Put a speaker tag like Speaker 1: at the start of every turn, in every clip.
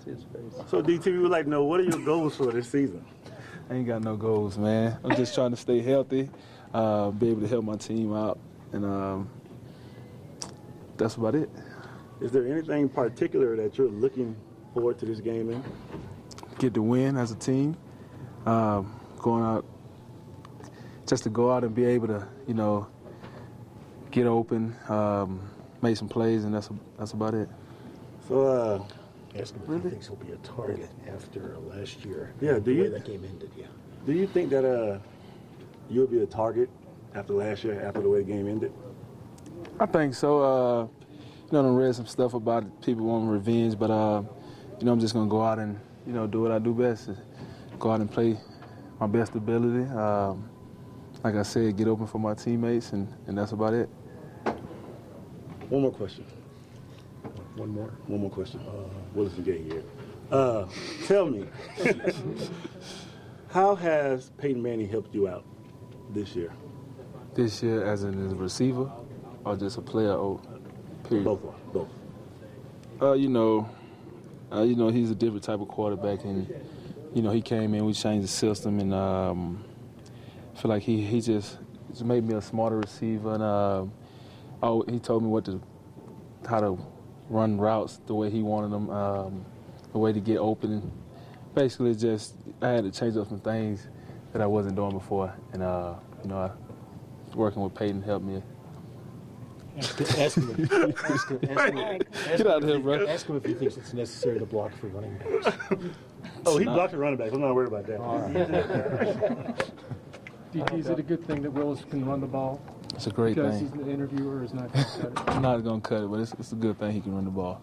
Speaker 1: see his face.
Speaker 2: So, DT, we would like to know, what are your goals for this season?
Speaker 3: I ain't got no goals, man. I'm just trying to stay healthy, be able to help my team out, and that's about it.
Speaker 2: Is there anything particular that you're looking forward to this game in?
Speaker 3: Get the win as a team, going out, just to go out and be able to, get open, make some plays, and that's about it.
Speaker 2: So,
Speaker 4: ask him if he thinks he'll be a target after last year.
Speaker 2: Yeah,
Speaker 4: the way that game ended, yeah.
Speaker 2: Do you think that you'll be a target after last year, after the way the game ended?
Speaker 3: I think so. I read some stuff about it, people wanting revenge, but I'm just gonna go out and do what I do best, go out and play my best ability. Like I said, get open for my teammates, and that's about it.
Speaker 2: One more question.
Speaker 4: One more
Speaker 2: question. Willis and Gay here. Tell me, how has Peyton Manning helped you out this year?
Speaker 3: This year, as a receiver, or just a player? Period.
Speaker 2: Both.
Speaker 3: He's a different type of quarterback, and he came in, we changed the system, and I feel like he just made me a smarter receiver, and he told me how to run routes the way he wanted them, the way to get open. Basically, I had to change up some things that I wasn't doing before, and working with Peyton helped me.
Speaker 4: Ask him
Speaker 3: Get out of here, bro.
Speaker 4: Ask him if he thinks it's necessary to block for running backs.
Speaker 2: He blocked the running backs. I'm not worried about that.
Speaker 5: DT, is it a good thing that Willis can run the ball?
Speaker 3: It's a great
Speaker 5: because
Speaker 3: thing.
Speaker 5: Because he's an interviewer, is not going to cut it?
Speaker 3: I'm not going to cut it, but it's a good thing he can run the ball.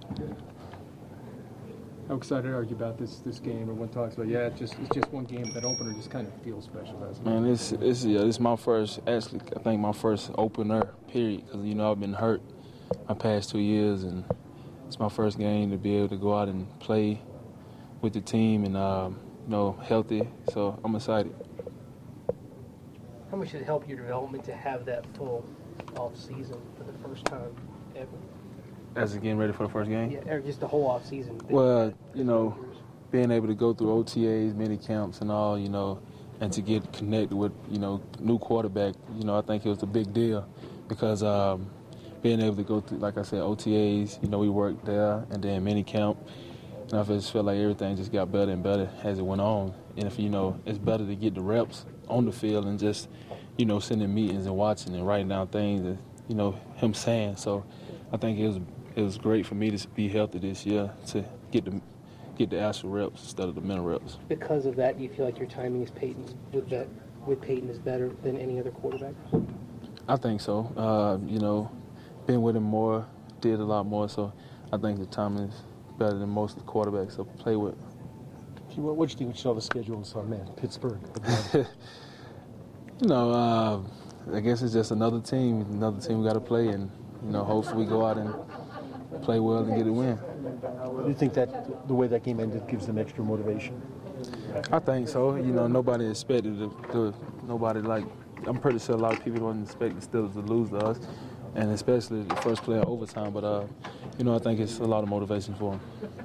Speaker 5: How excited are you about this game? Everyone talks about, it's just one game. That opener just kind of feels special, doesn't it?
Speaker 3: Man, it's my first, actually, I think my first opener, period, because, I've been hurt my past 2 years, and it's my first game to be able to go out and play with the team and, healthy, so I'm excited.
Speaker 1: How much did it help your development to have that full off-season for the first time ever?
Speaker 3: As getting ready for the first game?
Speaker 1: Yeah, or just the whole off-season.
Speaker 3: Well, being able to go through OTAs, mini camps and all, and to get connected with, new quarterback, I think it was a big deal because being able to go through, like I said, OTAs, we worked there, and then mini camp, and I just felt like everything just got better and better as it went on. And if, it's better to get the reps on the field and just, sitting in meetings and watching and writing down things that, him saying. So I think it was great for me to be healthy this year, to get the actual reps instead of the mental reps.
Speaker 1: Because of that, do you feel like your timing with Peyton is better than any other quarterback?
Speaker 3: I think so. Been with him more, did a lot more, so I think the timing is better than most of the quarterbacks I play with.
Speaker 4: What do you think when you saw the schedule and saw, man, Pittsburgh?
Speaker 3: I guess it's just another team we got to play, and, hopefully we go out and play well and get a win.
Speaker 4: Do you think that the way that game ended gives them extra motivation?
Speaker 3: I think so. Nobody expected I'm pretty sure a lot of people don't expect the Steelers to lose to us, and especially the first play of overtime. But, I think it's a lot of motivation for them.